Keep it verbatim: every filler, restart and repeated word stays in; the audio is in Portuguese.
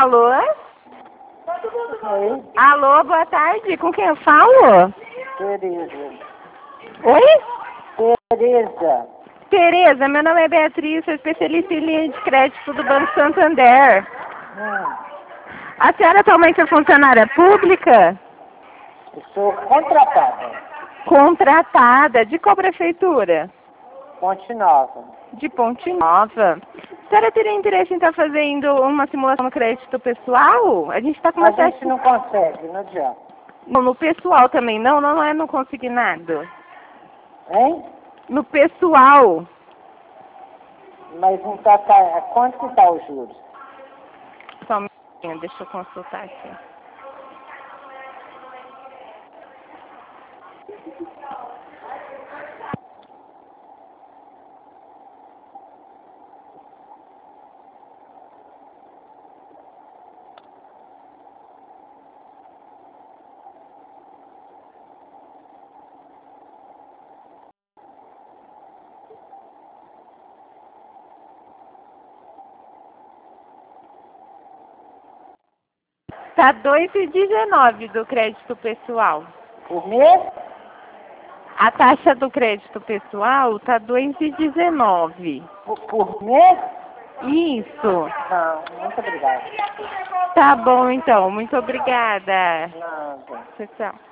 Alô? Oi, Alô, boa tarde. Com quem eu falo? Tereza. Oi? Tereza. Tereza, meu nome é Beatriz, sou especialista em linha de crédito do Banco Santander. Hum, A senhora atualmente é funcionária pública? estou contratada. Contratada. De qual prefeitura? Ponte Nova. De Ponte Nova. A senhora teria interesse em estar fazendo uma simulação no crédito pessoal? A gente está com A uma taxa... gente não consegue, não adianta. Não, no pessoal também não? Não é no consignado. Hein? No pessoal. Mas não tá, tá. Quanto que tá o juros? Só um minutinho, deixa eu consultar aqui. Tá dois e dezenove do crédito pessoal. Por mês? A taxa do crédito pessoal tá dois e dezenove. Por, por mês? Isso. Não, muito obrigado. Tá bom então. Muito obrigada. Nada. Tchau, tchau.